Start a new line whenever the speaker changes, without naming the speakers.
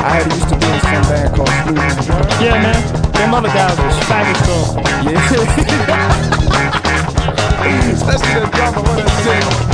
I had used to be in some band called Smooth.
Yeah, man. Them other guys was faggots though.
Yeah. Especially the drummer, what a shit.